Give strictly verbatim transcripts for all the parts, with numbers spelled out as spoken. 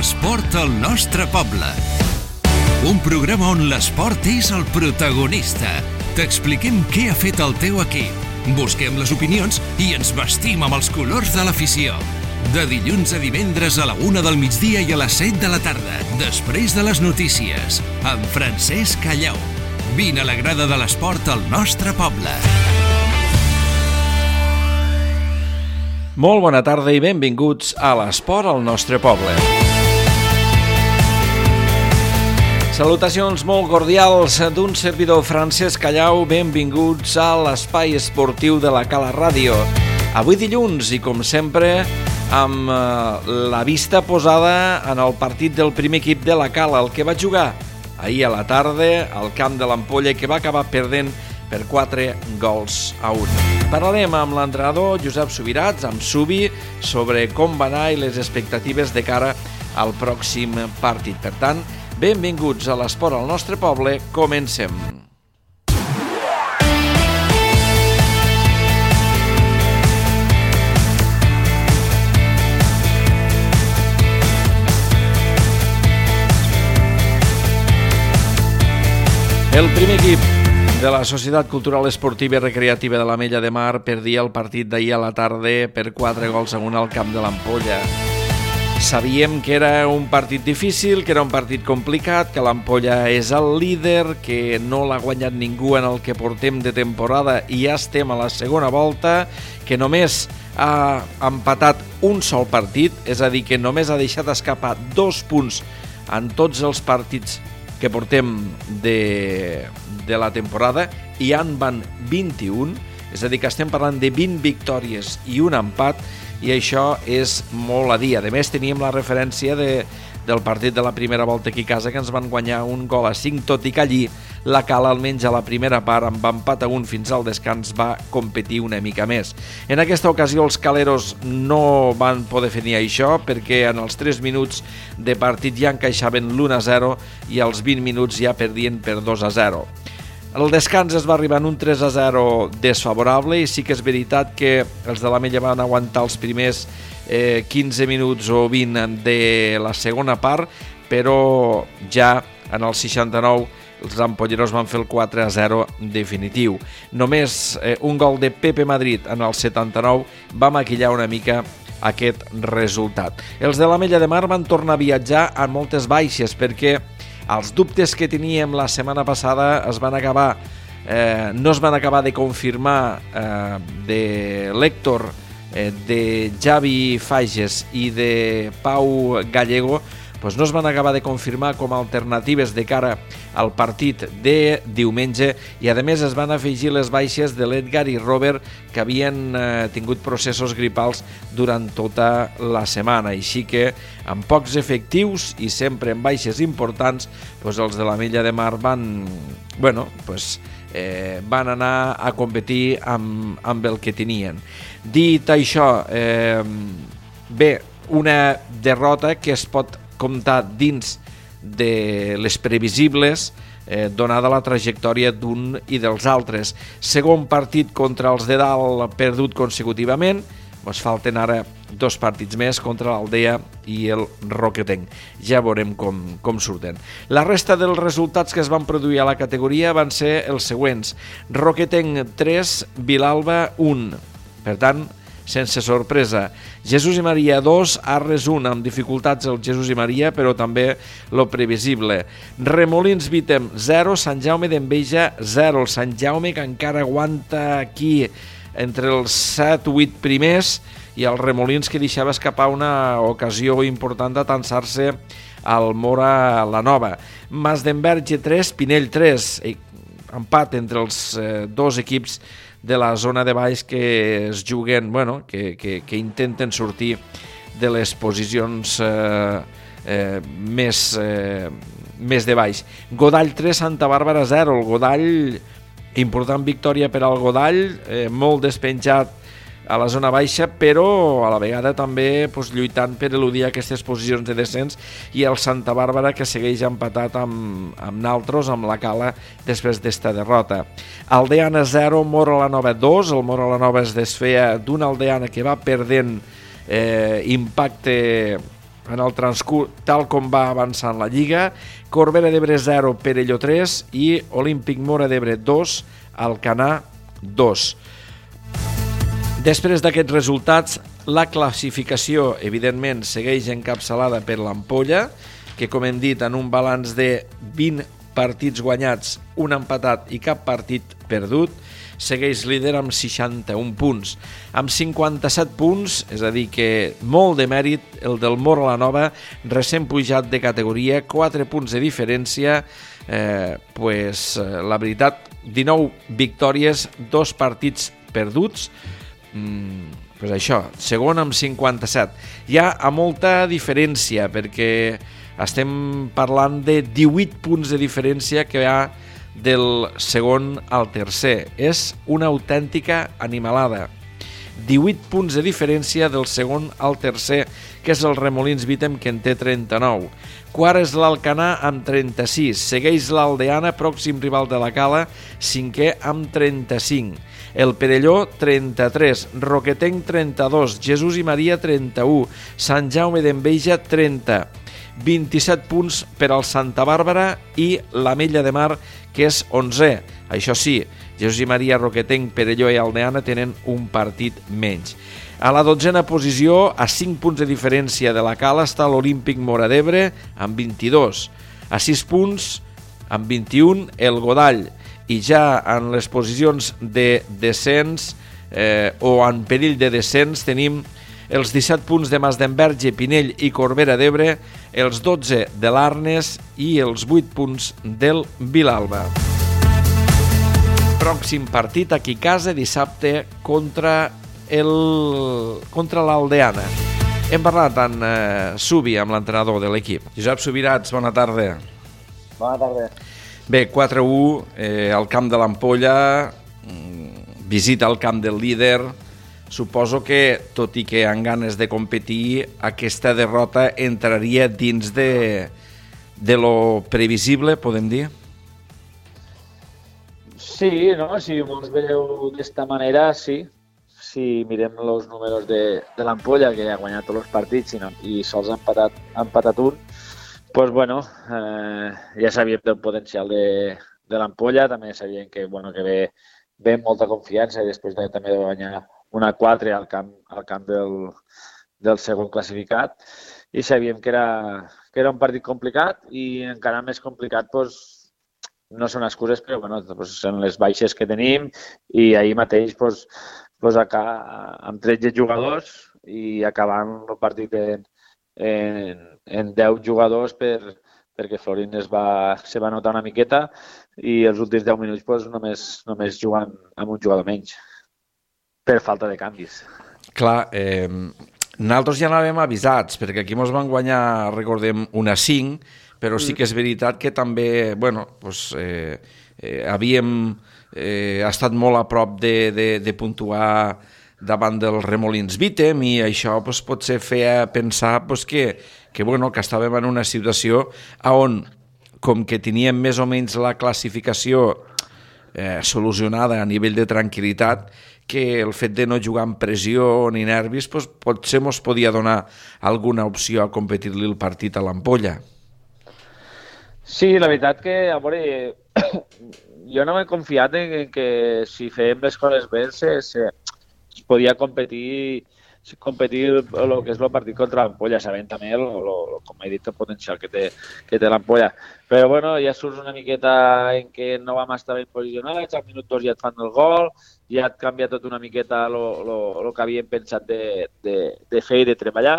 L'esport al nostre poble. Un programa on l'esport és el protagonista. T'expliquem què ha fet el teu equip. Busquem les opinions i ens vestim amb els colors de l'afició. De dilluns a divendres a la una del migdia i a les set de la tarda, després de les notícies, amb Francesc Callau. Vine a la grada de l'esport al nostre poble. Molt bona tarda i benvinguts a l'esport al nostre poble. Salutacions molt cordials d'un servidor Francesc Callau, benvinguts a l'espai esportiu de la Cala Ràdio. Avui dilluns i com sempre amb la vista posada en el partit del primer equip de la Cala, el que va jugar ahir a la tarda al camp de l'Ampolla, que va acabar perdent per quatre gols a un. Parlarem amb l'entrenador Josep Subirats, amb Subi, sobre com va anar i les expectatives de cara al pròxim partit. Per tant, benvinguts a l'esport al nostre poble, comencem. El primer equip de la Societat Cultural Esportiva i Recreativa de l'Ametlla de Mar perdia el partit d'ahir a la tarda per quatre gols a un al camp de l'Ampolla. Sabíem que era un partit difícil, que era un partit complicat, que l'Ampolla és el líder, que no l'ha guanyat ningú en el que portem de temporada i ja estem a la segona volta, que només ha empatat un sol partit, és a dir, que només ha deixat escapar dos punts en tots els partits que portem de, de la temporada, i en van vint-i-un, és a dir, que estem parlant de vint victòries i un empat, i això és molt a dir. A més, teníem la referència de, del partit de la primera volta aquí a casa, que ens van guanyar un gol a cinc, tot i que allí la Cala, almenys a la primera part, amb empat a un fins al descans, va competir una mica més. En aquesta ocasió els caleros no van poder fer ni això, perquè en els tres minuts de partit ja encaixaven l'u a zero i als vint minuts ja perdien per dos a zero. El descans es va arribar en un tres a zero desfavorable, i sí que és veritat que els de l'Ametlla van aguantar els primers eh, quinze minuts o vint de la segona part, però ja en el seixanta-nou els ampolleros van fer el quatre a zero definitiu. Només eh, un gol de Pepe Madrid en el setanta-nou va maquillar una mica aquest resultat. Els de l'Ametlla de Mar van tornar a viatjar amb moltes baixes, perquè els dubtes que teníem la setmana passada es van acabar, eh, no es van acabar de confirmar eh, de l'Héctor, eh, de Javi Fages i de Pau Gallego, doncs no es van acabar de confirmar com a alternatives de cara al partit de diumenge, i a més es van afegir les baixes de l'Edgar i Robert, que havien eh, tingut processos gripals durant tota la setmana, així que amb pocs efectius i sempre amb baixes importants, doncs els de l'Ametlla de Mar van, bueno, doncs, eh, van anar a competir amb, amb el que tenien. Dit això, eh, bé, una derrota que es pot comptar dins de les previsibles, eh, donada la trajectòria d'un i dels altres. Segon partit contra els de dalt perdut consecutivament, ens falten ara dos partits més contra l'Aldea i el Roquetenc. Ja veurem com, com surten. La resta dels resultats que es van produir a la categoria van ser els següents: Roquetenc tres, Vilalba un. Per tant, sense sorpresa. Jesús i Maria dos, Arres un, amb dificultats el Jesús i Maria, però també lo previsible. Remolins Vítem zero, Sant Jaume d'Enveja zero. El Sant Jaume, que encara aguanta aquí entre els set o vuit primers, i el Remolins, que deixava escapar una ocasió important d'atançar-se al Mora la Nova. Mas d'Enverge tres, Pinell tres. Empat entre els eh, dos equips de la zona de baix que es juguen, bueno, que, que, que intenten sortir de les posicions eh, eh, més, eh, més de baix. Godall tres, Santa Bàrbara zero. El Godall, important victòria per al Godall, eh, molt despenjat a la zona baixa, però a la vegada també pues, lluitant per eludir aquestes posicions de descens, i el Santa Bàrbara, que segueix empatat amb, amb naltros, amb la Cala, després d'esta derrota. Aldeana zero, Mora la Nova dos. El Mora la Nova es desfeia d'una Aldeana que va perdent eh, impacte en el transcurs tal com va avançant la Lliga. Corbera d'Ebre zero, Perelló tres i Olímpic Móra d'Ebre dos, Alcanar dos. Després d'aquests resultats, la classificació, evidentment, segueix encapçalada per l'Ampolla, que, com hem dit, en un balanç de vint partits guanyats, un empatat i cap partit perdut, segueix líder amb seixanta-un punts. Amb cinquanta-set punts, és a dir que molt de mèrit, el del Móra la Nova, recent pujat de categoria, quatre punts de diferència, eh, pues, la veritat, dinou victòries, dos partits perduts, mm, pues això, segon amb cinquanta-set. Hi ha a molta diferència, perquè estem parlant de divuit punts de diferència que hi ha del segon al tercer. És una autèntica animalada. divuit punts de diferència del segon al tercer, que és el Remolins Vítem, que en té trenta-nou. Quart és l'Alcanar amb trenta-sis. Segueix l'Aldeana, pròxim rival de la Cala, cinquè amb trenta-cinc. El Perelló, trenta-tres. Roquetenc, trenta-dos. Jesús i Maria, trenta-u. Sant Jaume d'Enveja, trenta. vint-i-set punts per al Santa Bàrbara i l'Ametlla de Mar, que és onzè. Això sí, Jesús i Maria, Roquetenc, Perelló i Aldeana tenen un partit menys. A la dotzena posició, a cinc punts de diferència de la Cala, està l'Olímpic Móra d'Ebre amb vint-i-dos. A sis punts, amb vint-i-un, el Godall. I ja en les posicions de descens eh, o en perill de descens tenim els disset punts de Masdenverge, Pinell i Corbera d'Ebre, els dotze de l'Arnes i els vuit punts del Vilalba. Pròxim partit aquí a casa dissabte contra el contra l'Aldeana. Hem parlat amb eh, Subi, amb l'entrenador de l'equip. Josep Subirats, bona tarda. Bona tarda. Bé, quatre a u, eh, al camp de l'Ampolla, visita al camp del líder. Suposo que, tot i que amb ganes de competir, aquesta derrota entraria dins de, de lo previsible, podem dir? Sí, no? Si ens veieu d'esta manera, sí. Si mirem els números de, de l'Ampolla, que ha guanyat tots els partits i, no, i sols ha empatat, ha empatat un, doncs, bueno, eh, ja sabíem del potencial de, de l'Ampolla, també sabíem que, bueno, que ve, ve amb molta confiança i després de, també de guanyar una quatre al camp, al camp del, del segon classificat, i sabíem que era, que era un partit complicat i encara més complicat, doncs, no són excuses, però bueno, doncs són les baixes que tenim i ahir mateix doncs, doncs acá, amb tretze jugadors i acabant el partit en, en, en deu jugadors per, perquè Florín es va, se va notar una miqueta i els últims deu minuts doncs, només, només jugant amb un jugador menys per falta de canvis. Clar, eh, nosaltres ja anàvem avisats, perquè aquí ens van guanyar, recordem, una cinc, però sí que és veritat que també, bueno, doncs, eh, eh, havíem eh, estat molt a prop de, de, de puntuar davant del Remolins Vítem i això doncs, potser feia pensar doncs, que, que, bueno, que estàvem en una situació on, com que teníem més o menys la classificació eh, solucionada a nivell de tranquil·litat, que el fet de no jugar amb pressió ni nervis doncs, potser ens podia donar alguna opció a competir-li el partit a l'Ampolla. Sí, la veritat que, a veure, jo no m'he confiat en que si fèiem les coses bé se, se, es podia competir competir el que és el partit contra l'Ampolla, sabent també, el, el, com he dit, el potencial que té, que té l'Ampolla. Però bueno, ja surts una miqueta en què no vam estar ben posicionats, al minut dos ja et fan el gol, ja et canvia tot una miqueta el que havíem pensat de, de, de fer i de treballar.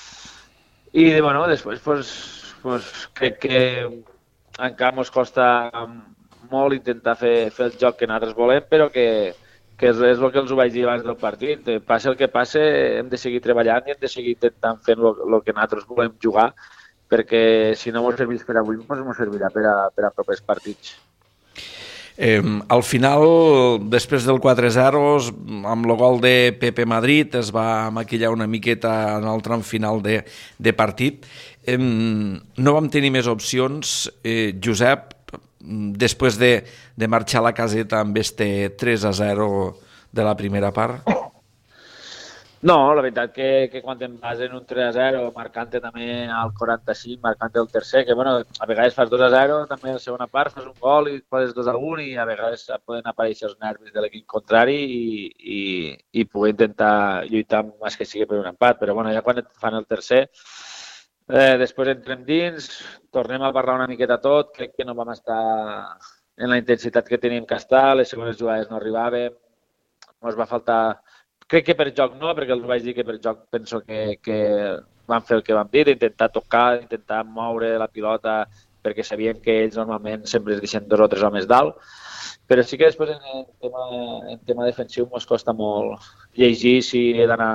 I bueno, després pues, pues, crec que encara ens costa molt intentar fer, fer el joc que nosaltres volem, però que que és el que els ho vaig dir abans del partit. Passi el que passi, hem de seguir treballant i hem de seguir intentant fent el que nosaltres volem jugar, perquè si no ens serveix per avui, doncs ens servirà per a, per a propers partits. Eh, al final, després del quatre a zero, amb el gol de Pepe Madrid, es va maquillar una miqueta en el tram final de, de partit. Eh, no vam tenir més opcions. Eh, Josep, després de, de marxar a la caseta amb este tres a zero de la primera part? No, la veritat que, que quan te'n vas en un tres a zero, marcant-te també al quaranta-cinc, marcant-te el tercer, que bueno, a vegades fas dos a zero, també a la segona part fas un gol i poses dos a un i a vegades poden aparèixer els nervis de l'equip contrari i, i, i poder intentar lluitar més que sigui per un empat. Però bueno, ja quan et fan el tercer, eh, després entrem dins, tornem a parlar una miqueta tot, crec que no vam estar en la intensitat que teníem que estar, les segones jugades no arribàvem, ens va faltar... Crec que per joc no, perquè els vaig dir que per joc penso que, que van fer el que vam dir, d'intentar tocar, d'intentar moure la pilota, perquè sabíem que ells normalment sempre es deixen dos o tres homes dalt, però sí que després en, en, tema, en tema defensiu ens costa molt llegir si he d'anar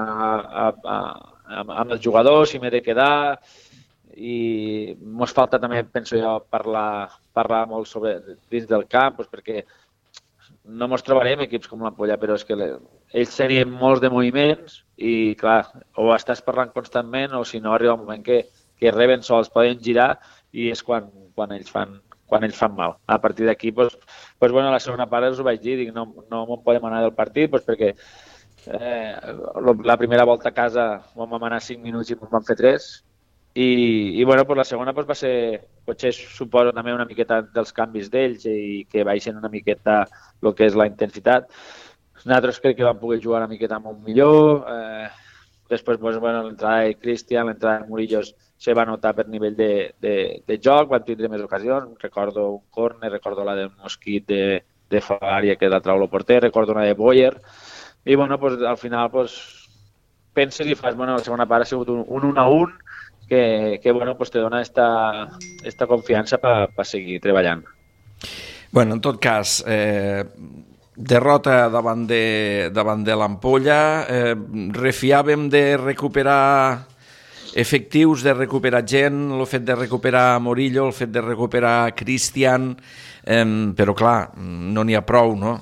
amb els jugadors, si m'he de quedar, i ens falta també, penso jo, parlar, parlar molt sobre dins del camp, doncs perquè no ens trobarem equips com l'Ampolla, però és que ells tenien molts de moviments i, clar, o estàs parlant constantment o si no arriba un moment que, que reben sols, poden girar i és quan, quan, ells, fan, quan ells fan mal. A partir d'aquí, doncs, doncs, bueno, a la segona part us ho vaig dir, dic, no, no me'n podem anar del partit doncs, perquè eh, la primera volta a casa vam anar cinc minuts i ens vam fer tres. I, i bueno, pues la segona pues, va ser, potser suposo també una miqueta dels canvis d'ells i que baixen una miqueta el que és la intensitat. Nosaltres crec que vam poder jugar una miqueta molt millor. Eh, després, pues, bueno, l'entrada de Cristian, l'entrada de Murillos se va notar per nivell de, de, de joc, van tindre més ocasions. Recordo un córner, recordo la del Mosquit de, de Favaria que la trau el porter, recordo una de Boyer. I bueno, pues, al final pues, penses i fas, bueno, la segona part ha sigut un, un un a un que, que bueno, pues te dona esta, esta confiança per pa seguir treballant. Bueno, en tot cas, eh, derrota davant de, davant de l'Ampolla, eh, refiàvem de recuperar efectius, de recuperar gent, el fet de recuperar Morillo, el fet de recuperar Cristian, eh, però clar, no n'hi ha prou, no?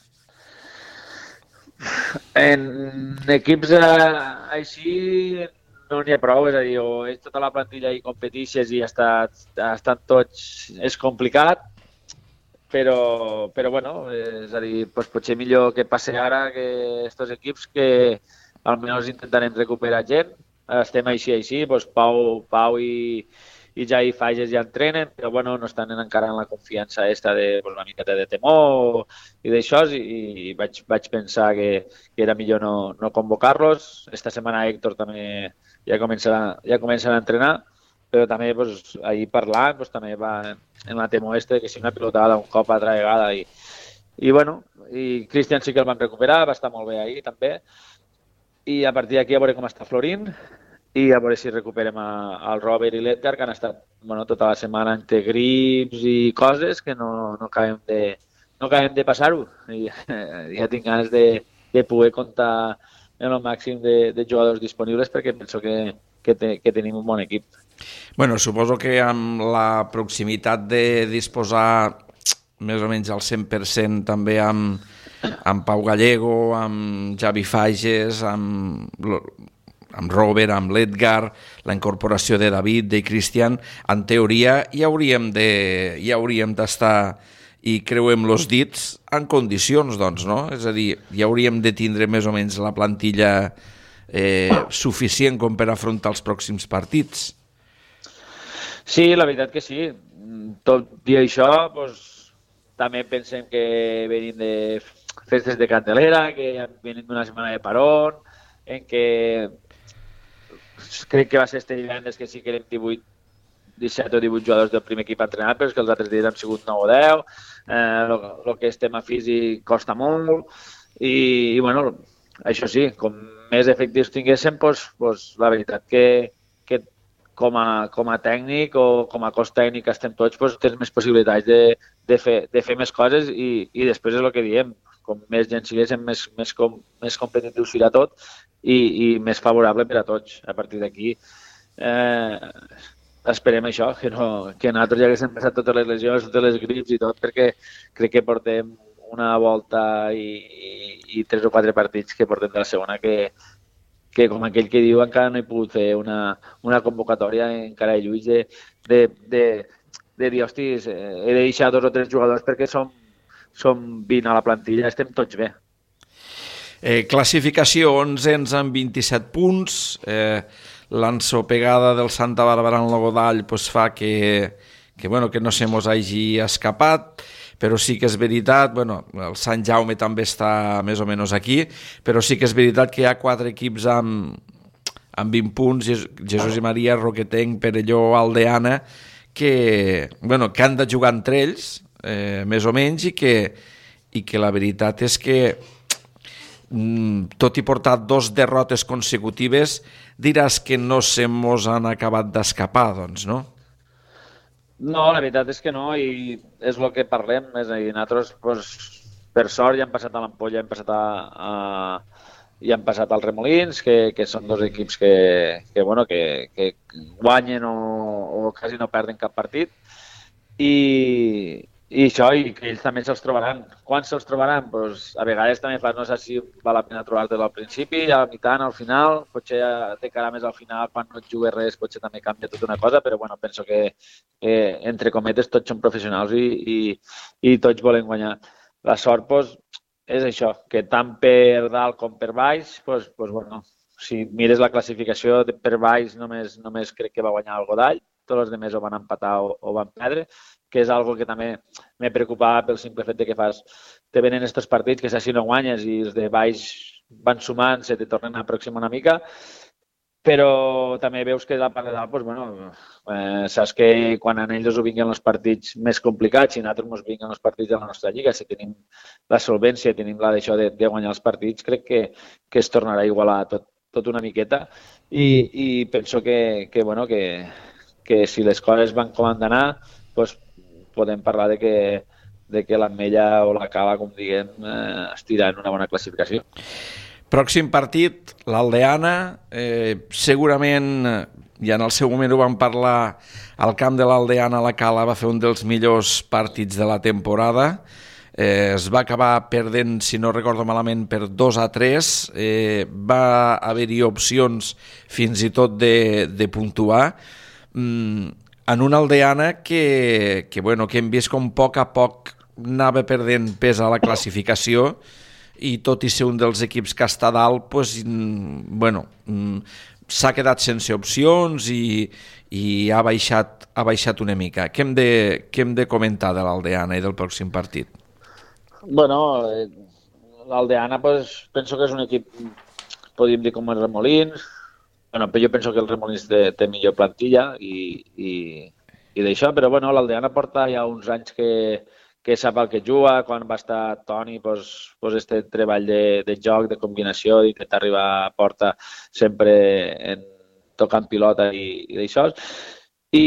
En equips eh, així no n'hi ha prou, és a dir, o és tota la plantilla i competixes i ha estat, ha estat tots, és complicat, però, però bueno, és a dir, doncs potser millor que passi ara que aquests equips que almenys intentarem recuperar gent, estem així, així, doncs Pau, Pau i, i Jai Fages ja entrenen, però bueno, no estan encara en la confiança esta de pues, una miqueta de temor i d'això, i, i vaig, vaig pensar que, que era millor no, no convocar-los. Esta setmana Héctor també ja començarà, ja començarà a entrenar, però també pues, ahir parlant pues, també va en la temor este que si una pilotada un cop altra vegada i, i bueno, i Cristian sí que el van recuperar, va estar molt bé ahir també, i a partir d'aquí a veure com està florint i a veure si recuperem a, al Robert i l'Edgar, que han estat bueno, tota la setmana entre grips i coses que no, no acabem de, no acabem de passar-ho. I ja tinc ganes de, de poder comptar en el màxim de, de jugadors disponibles perquè penso que, que, te, que tenim un bon equip. Bueno, suposo que amb la proximitat de disposar més o menys al cent per cent també amb, amb Pau Gallego, amb Javi Fages, amb, amb Robert, amb l'Edgar, la incorporació de David, de Cristian, en teoria ja hauríem de, ja hauríem d'estar i creuem los dits en condicions, doncs, no? És a dir, ja hauríem de tindre més o menys la plantilla eh, suficient com per afrontar els pròxims partits. Sí, la veritat que sí. Tot i això, doncs, també pensem que venim de festes de Candelera, que venim d'una setmana de parón, en què crec que va ser este divendres que sí que érem divuit, disset o divuit jugadors del primer equip entrenat, però és que els altres dies han sigut nou o deu, el eh, que és tema físic costa molt, i, i bueno, això sí, com més efectius tinguéssim, doncs, doncs la veritat que, que com a, com a tècnic o com a cos tècnic que estem tots, doncs tens més possibilitats de, de, fer, de fer més coses i, i després és el que diem, com més gent siguéssim, més, més, com, més competitius serà tot i, i més favorable per a tots. A partir d'aquí eh, esperem això, que, no, que nosaltres ja haguéssim passat totes les lesions, totes les grips i tot, perquè crec que portem una volta i, i, i tres o quatre partits que portem de la segona que, que com aquell que diu encara no he pogut fer una, una convocatòria encara de lluís de, de, de, de dir, hostis, he de deixar dos o tres jugadors perquè som, som vint a la plantilla, estem tots bé. Eh, classificació, onzens amb vint-i-set punts, eh, l'ensopegada del Santa Bàrbara en Logodall pues, fa que, que, bueno, que no se mos hagi escapat, però sí que és veritat, bueno, el Sant Jaume també està més o menys aquí, però sí que és veritat que hi ha quatre equips amb, amb vint punts, Jesús i Maria, Roquetenc, Perelló, Aldeana, que, bueno, que han de jugar entre ells, eh, més o menys, i que, i que la veritat és que, tot i portar dos derrotes consecutives, diràs que no se mos han acabat d'escapar, doncs, no? No, la veritat és que no, i és el que parlem, és a dir, nosaltres, pues, per sort, ja hem passat a l'Ampolla, hem passat a, a, ja hem passat als Remolins, que, que són dos equips que, que, bueno, que, que guanyen o, o quasi no perden cap partit, i, i això, i que ells també se'ls trobaran. Quan se'ls trobaran? Pues, a vegades també fas, no sé si val la pena trobar-te'l al principi, a la mitad, al final, potser ja té cara més al final, quan no et jugues res, potser també canvia tota una cosa, però bueno, penso que, eh, entre cometes, tots són professionals i, i, i tots volen guanyar. La sort, pues, és això, que tant per dalt com per baix, pues, pues, bueno, si mires la classificació per baix, només, només crec que va guanyar el Godall, tots els altres o van empatar o, o van perdre, que és algo que també me preocupava pel simple fet de que fas, te venen aquests partits que si no guanyes i els de baix van sumant, se te tornen a aproximar una mica, però també veus que la part de dalt, pues, bueno, eh, saps que quan a ells ho vinguen els partits més complicats i a nosaltres ens vinguen els partits de la nostra lliga, si tenim la solvència, tenim la d'això de, de guanyar els partits, crec que, que es tornarà a igualar tot, tot una miqueta i, i penso que, que, bueno, que, que si les coses van com han d'anar, pues, podem parlar de que, de que l'Ametlla o la Cala, com diguem, eh, estirà en una bona classificació. Pròxim partit, l'Aldeana, eh, segurament, ja en el seu moment ho vam parlar, al camp de l'Aldeana la Cala va fer un dels millors partits de la temporada, eh, es va acabar perdent, si no recordo malament, per dos a tres, eh, va haver-hi opcions fins i tot de, de puntuar, mm, en una Aldeana que, que, bueno, que hem vist com a poc a poc anava perdent pes a la classificació i tot i ser un dels equips que està dalt, pues, bueno, s'ha quedat sense opcions i, i ha, baixat, ha baixat una mica. Què hem de, què hem de comentar de l'Aldeana i del pròxim partit? Bueno, l'Aldeana, pues, penso que és un equip, podríem dir com els Remolins. Bueno, però jo penso que el Remolins té, té millor plantilla i, i, i d'això, però bueno, l'Aldeana porta ja uns anys que, que sap el que juga, quan va estar Toni, doncs, doncs este treball de, de joc, de combinació, d'intentar arribar a porta sempre en, tocant pilota i, i d'això. I,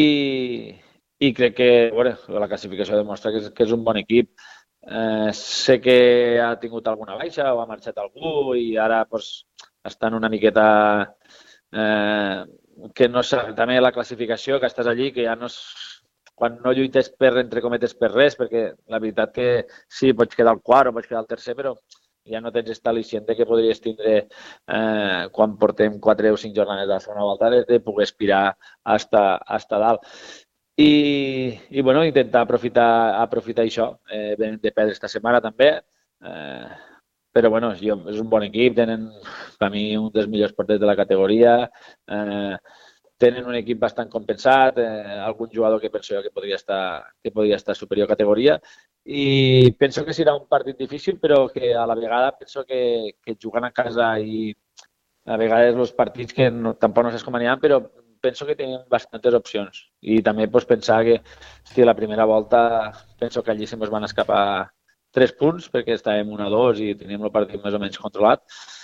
I crec que bueno, la classificació demostra que és, que és un bon equip. Eh, sé que ha tingut alguna baixa o ha marxat algú i ara doncs, estan una miqueta... Eh, que no sap, també la classificació, que estàs allí, que ja no és, quan no lluites per, entre cometes, per res, perquè la veritat que sí, pots quedar al quart o pots quedar al tercer, però ja no tens esta al·licient que podries tindre eh, quan portem quatre o cinc jornades de la segona volta de, de poder aspirar a estar, a estar dalt. I, i bueno, intentar aprofitar, aprofitar això. Eh, venim de perdre esta setmana també, eh, però bueno, jo, és un bon equip, tenen per mi un dels millors porters de la categoria, eh, tenen un equip bastant compensat, eh, algun jugador que penso jo que podria estar, que podria estar superior a categoria i penso que serà un partit difícil, però que a la vegada penso que, que jugant a casa i a vegades els partits que no, tampoc no saps com aniran, però penso que tenen bastantes opcions i també pues, pensar que hosti, la primera volta penso que allí se ens van escapar tres punts perquè estàvem un a dos i teníem el partit més o menys controlat.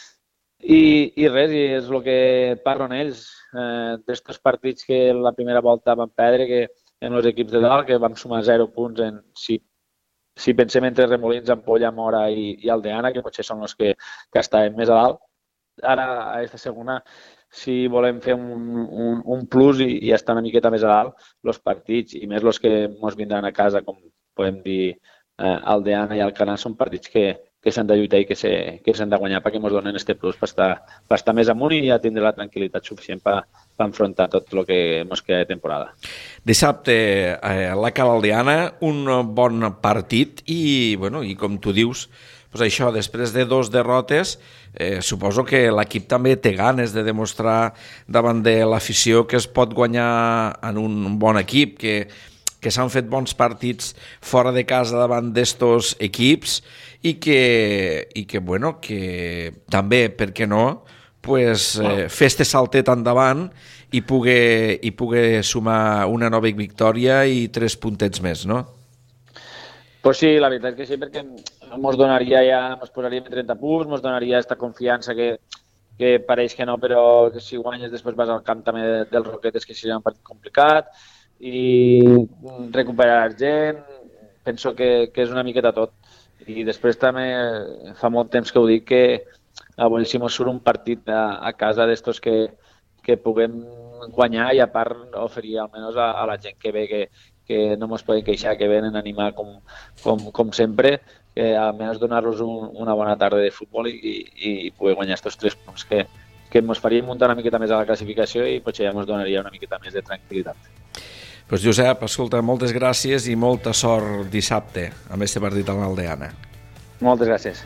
I, i res, i és el que parlen ells, eh, d'estos partits que la primera volta van perdre, que en els equips de dalt, que vam sumar zero punts en si, si pensem entre Remolins, Ampolla, Mora i, i Aldeana, que potser són els que, que estaven més a dalt. Ara, a aquesta segona, si volem fer un, un, un plus i, i estar una miqueta més a dalt, els partits, i més els que ens vindran a casa, com podem dir, eh, Aldeana i Alcanar, són partits que, que s'han de lluitar i que s'han de guanyar perquè ens donen este plus per estar, per estar més amunt i ja tindre la tranquil·litat suficient per, per enfrontar tot el que ens queda de temporada. Dissabte, eh, la Cala Aldeana, un bon partit i, bueno, i com tu dius, pues això, després de dos derrotes, eh, suposo que l'equip també té ganes de demostrar davant de l'afició que es pot guanyar en un bon equip, que, que s'han fet bons partits fora de casa davant d'estos equips i que, i que, bueno, que també, per què no, pues, eh, fer este saltet endavant i poder, i poder sumar una nova victòria i tres puntets més, no? Pues sí, la veritat és que sí, perquè ens donaria ja, ens posaríem en trenta punts, ens donaria aquesta confiança que, que pareix que no, però que si guanyes després vas al camp també dels Roquetes, que seria un partit complicat, i recuperar gent, penso que, que és una miqueta tot. I després també fa molt temps que ho dic, que a veure si mos surt un partit a, a casa d'estos que, que puguem guanyar i a part oferir almenys a, a la gent que ve, que, que no ens poden queixar, que venen a animar com, com, com sempre, que almenys donar-los un, una bona tarda de futbol i, i, i poder guanyar aquests tres punts que, que ens farien muntar una miqueta més a la classificació i potser ja ens donaria una miqueta més de tranquil·litat. Pues Josep, escolta, moltes gràcies i molta sort dissabte amb este partit a l'Aldeana. Moltes gràcies.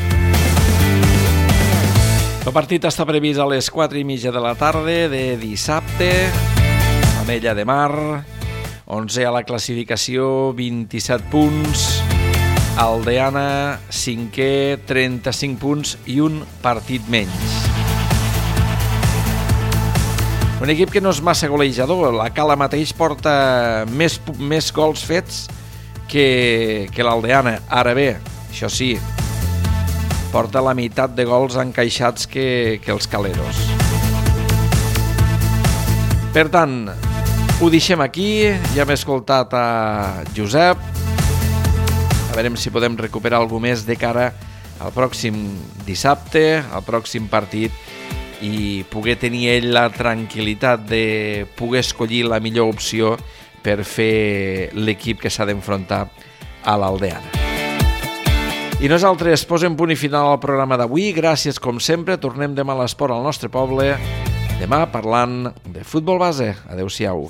El partit està previst a les quatre i mitja de la tarda de dissabte a Mella de Mar, onzè a la classificació, vint-i-set punts, Aldeana cinquè, trenta-cinc punts i un partit menys. Un equip que no és massa golejador, la Cala mateix porta més, més gols fets que, que l'Aldeana. Ara bé, això sí, porta la meitat de gols encaixats que, que els caleros. Per tant, ho deixem aquí, ja hem escoltat a Josep, a veure si podem recuperar alguna més de cara al pròxim dissabte, al pròxim partit, i poder tenir ell la tranquil·litat de poder escollir la millor opció per fer l'equip que s'ha d'enfrontar a l'Aldeana. I nosaltres posem punt i final al programa d'avui. Gràcies, com sempre. Tornem demà a l'esport al nostre poble. Demà parlant de futbol base. Adéu-siau.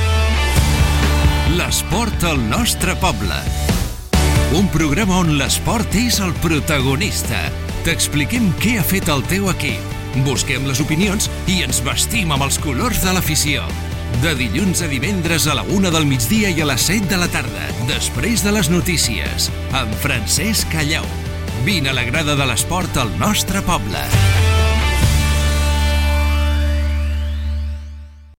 L'esport al nostre poble. Un programa on l'esport és el protagonista. T'expliquem què ha fet el teu equip. Busquem les opinions i ens vestim amb els colors de l'afició. De dilluns a divendres a la una del migdia i a les set de la tarda, després de les notícies, amb Francesc Callau. Vine a la grada de l'esport al nostre poble.